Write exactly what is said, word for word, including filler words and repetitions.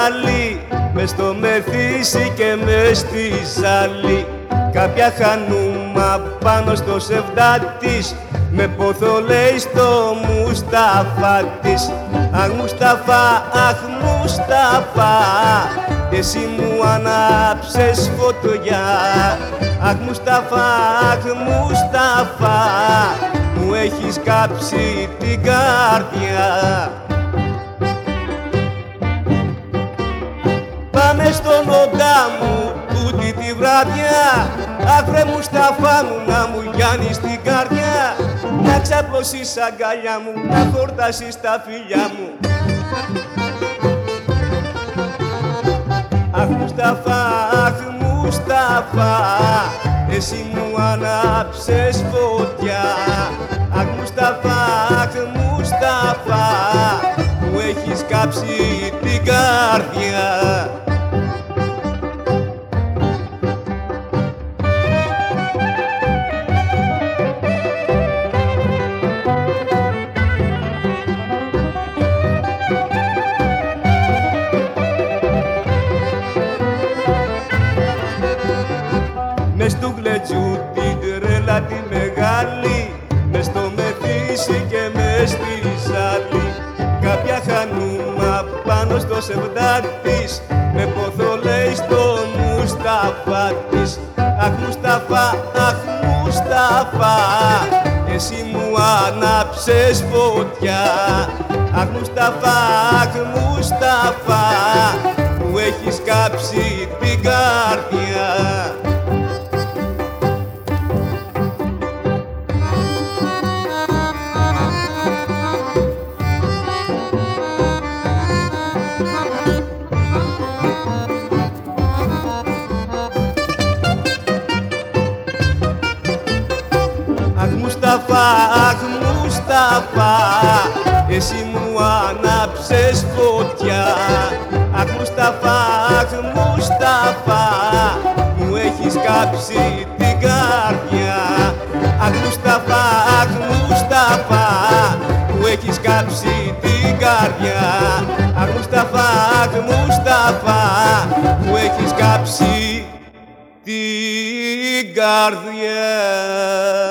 μεγάλη, μες στο Μεθύσι και μες στη Ζάλη. Κάποια χανούμα πάνω στο σεβδά της, με πόθο λέει στο Μουσταφά της. Αχ Μουσταφά, αχ Μουσταφά, εσύ μου ανάψες φωτιά. Αχ Μουσταφά, αχ Μουσταφά, μου έχεις κάψει την καρδιά. Πάμε στον οντά μου τούτη τη βράδια, αχ βρε Μουσταφά μου να μου γιάνεις την καρδιά. Να ξαπλώσεις αγκαλιά μου, να χορτάσεις τα φιλιά μου. Αχ Μουσταφά, αχ Μουσταφά, εσύ μου ανάψες φωτιά. Αχ Μουσταφά, αχ Μουσταφά, μου έχεις κάψει την καρδιά. Μες του γλετζού την τρέλα τη μεγάλη, μες στο Μεθύσι και μες στη Ζάλη. Κάποια χανούμα πάνω στο σεβδά της, με πόθο λέει στο Μουσταφά της. Αχ Μουσταφά, αχ Μουσταφά, εσύ μου ανάψες φωτιά. Αχ Μουσταφά, αχ Μουσταφά, μου έχεις κάψει την καρδιά. Αχ Μουσταφά, αχ Μουσταφά, εσύ μου ανάψες φωτιά. Αχ Μουσταφά, αχ Μουσταφά, μου έχεις κάψει την καρδιά. Αχ Μουσταφά, αχ Μουσταφά, μου έχεις κάψει την καρδιά. Αχ Μουσταφά, αχ Μουσταφά, μου έχεις κάψει την καρδιά.